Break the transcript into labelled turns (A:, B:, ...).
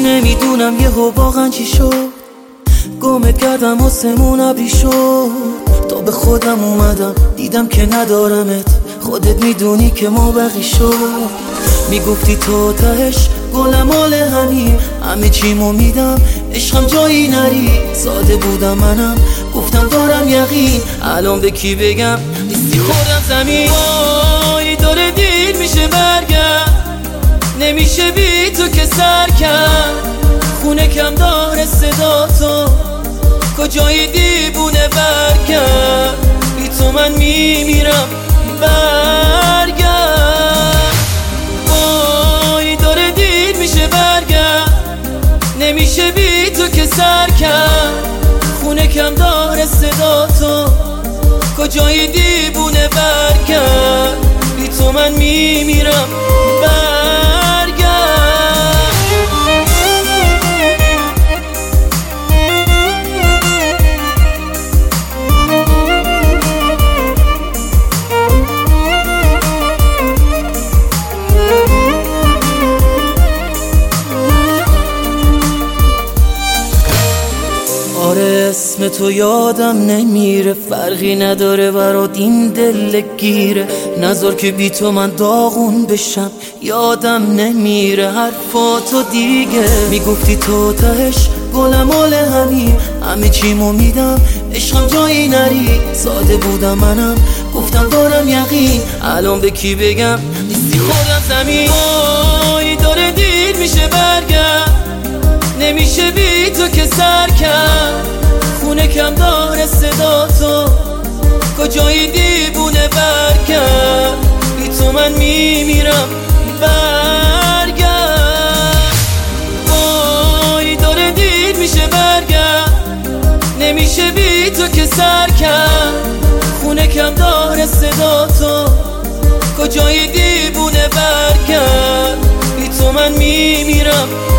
A: نمیدونم یهو واقعا چی شد، گمت کردم آسمون ابری شد. تا به خودم اومدم دیدم که ندارمت، خودت میدونی که ما بقی شد. میگفتی تو تهش گلم مال همه چیمو میدم، عشقم جایی نری. ساده بودم منم، گفتم دارم یقین. الان به کی بگم نیستی خوردم زمین. وای داره دیر میشه برگرد، نمیشه بی تو که سر کرد. خونه کم داره صدا تو، کجایی دیوونه برگرد. بی تو من میمیرم برگرد. وای داره دیر میشه برگرد، نمیشه بی تو که سر کرد. خونه کم داره صدا تو، کجایی دیوونه برگرد. بی تو من میمیرم برگرد. آره اسم تو یادم نمیره، فرقی نداره برات این دل گیره. نذار که بی تو من داغون بشم، یادم نمیره حرفاتو دیگه. میگفتی تو تهش گلم مال همه چیمو میدم، عشقم جایی نری. ساده بودم منم، گفتم دارم یقین. الان به کی بگم نیستی خوردم زمین. وای داره دیر میشه برگرد، نمیشه بی تو که سر کرد. خونه کم داره صدا تو، کجایی دیوونه برگرد. بی تو من میمیرم برگرد. وای داره دیر میشه برگرد، نمیشه بی تو که سر کرد. خونه کم داره صدا تو، کجایی دیوونه برگرد. بی تو من میمیرم